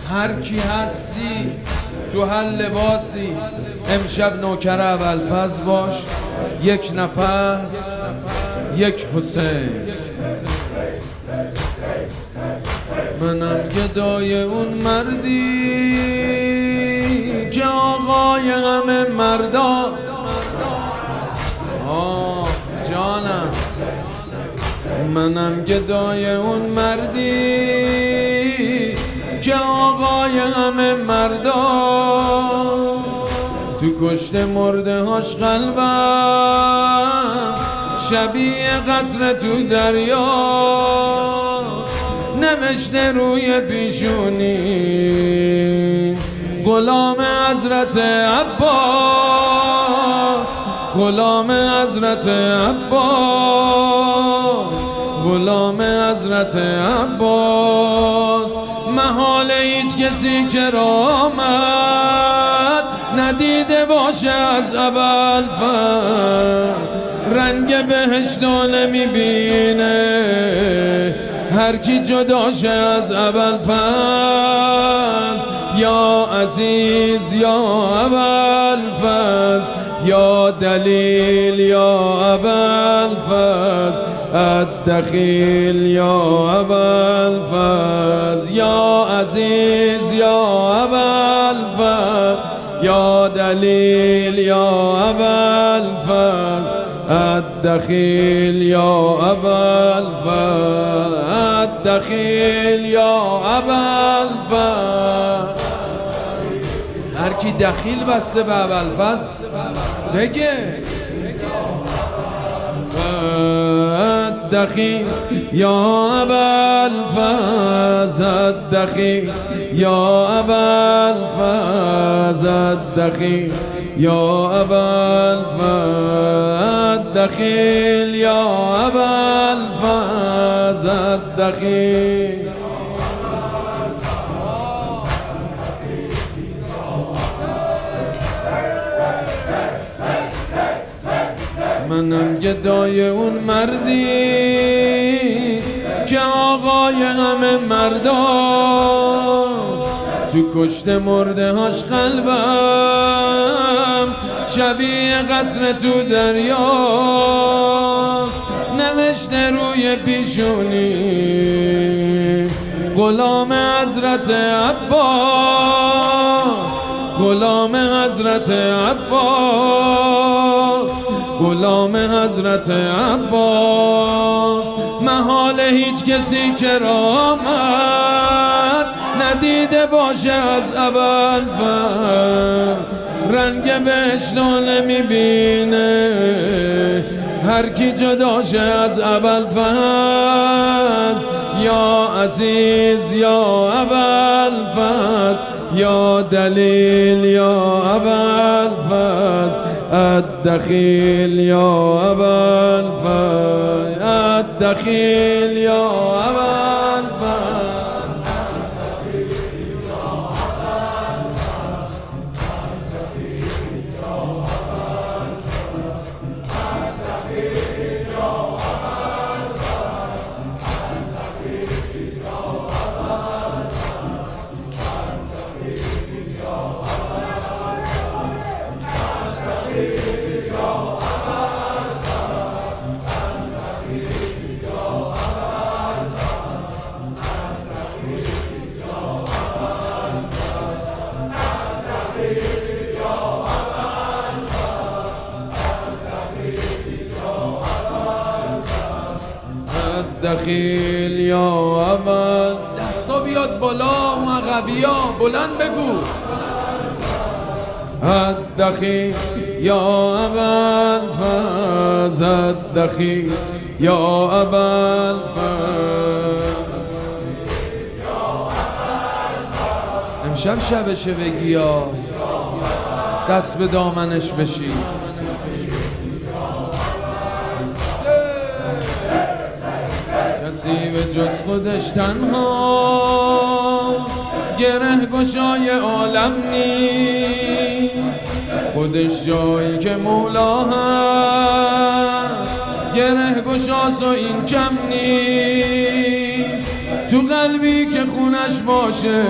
هر کی هستی تو هر لباسی، امشب نوکر ابوالفضل باش. یک نفس یک حسین. منم گدای اون مردی که آقای همه مردا. جانم، منم گدای اون مردی که آقای همه مردا. تو کشت مرده هاش قلبم شبیه قطره تو دریا، نوشته روی پیشونی غلام حضرت عباس، غلام حضرت عباس، غلام حضرت عباس. محال هیچ کسی کرامت ندیده باشه از ابوالفضل، رنگ بهشتو نمیبینه هر کی جداشه از ابوالفضل. یا عزیز یا ابوالفضل، یا دلیل یا ابوالفضل، الدخیل یا ابوالفضل. یا عزیز یا ابوالفضل، یا دلیل یا ابوالفضل، الدخیل یا ابوالفضل، الدخیل یا ابوالفضل. هر کی دخیل بسته به ابوالفضل بگه الدخیل یا ابوالفضل، الدخیل یا ابوالفضل، الدخیل یا ابوالفضل، الدخیل یا ابوالفضل، الدخیل. منم گدای اون مردی که آقای همه مرداست. تو کشت مرده هاش قلبم شبیه قطره تو دریاست، نوشته روی پیشونی غلام حضرت عباس، غلام حضرت عباس، غلام حضرت عباس. محال هیچ کسی کرامت ندیده باشه از ابوالفضل، رنگ بهشتو نمیبینه هر کی جداشه از ابوالفضل. یا عزیز یا ابوالفضل، یا دلیل یا ابوالفضل، الدخیل یا ابوالفضل، الدخیل یا ابوالفضل. الدخیل یا ابوالفضل. دستا بیاد بالا مغبیا بلند بگو الدخیل یا ابوالفضل، الدخیل یا ابوالفضل. امشب شبشه بگی یا دست به دامنش بشی. کسی به جز خودش تنها گره گشای عالم نیست، خودش جایی که مولا هست گره گشاس و این کم نیست، تو قلبی که خونش باشه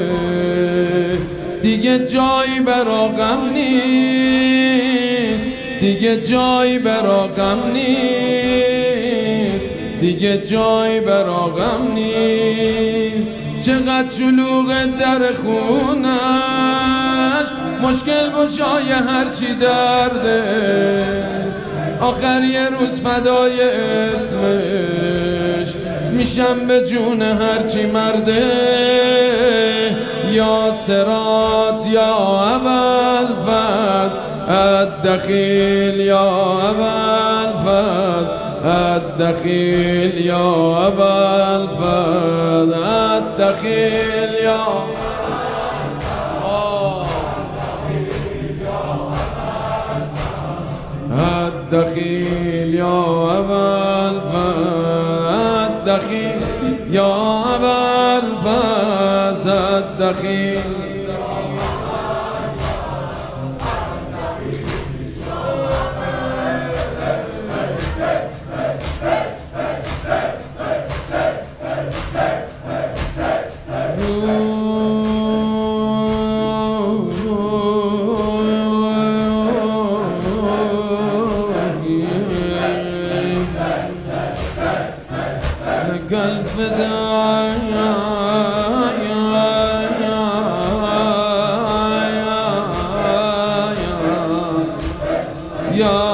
دیگه جایی برا غم نیست، دیگه جایی برا غم نیست، دیگه جایی برا غم نیست. چقدر شلوغ در خونش، مشکل گشای هرچی درده، آخر یه روز فدای اسمش میشم به جون هرچی مرده. یا صراط یا اول فد الدخیل، یا اول فد الدخیل، یا اول فد الدخیل، یا الدخیل، یا اول فد الدخیل، یا اول فد الدخیل. قلب فدايا يا